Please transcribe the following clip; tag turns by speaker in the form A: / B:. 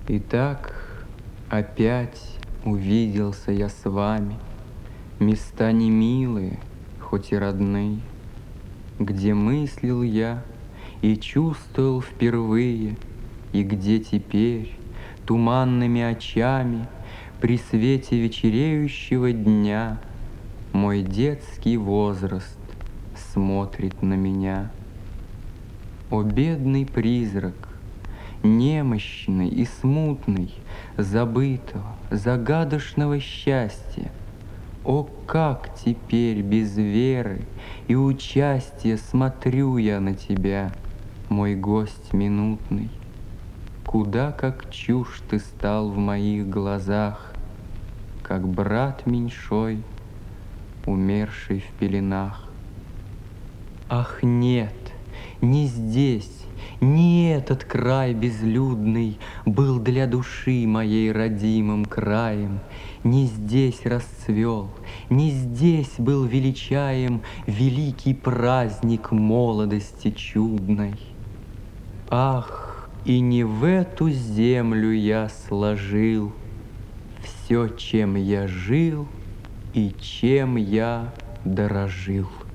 A: Итак, опять увиделся я с вами, места не милые, хоть и родные, где мыслил я и чувствовал впервые, и где теперь туманными очами при свете вечереющего дня мой детский возраст смотрит на меня. О, бедный призрак, немощный и смутный, забытого, загадочного счастья! О, как теперь без веры и участия смотрю я на тебя, мой гость минутный! Куда как чужд ты стал в моих глазах, как брат меньшой, умерший в пеленах. Ах, нет, не здесь, не этот край безлюдный был для души моей родимым краем, не здесь расцвел, не здесь был величаем великий праздник молодости чудной. Ах, и не в эту землю я сложил все, чем я жил и чем я дорожил.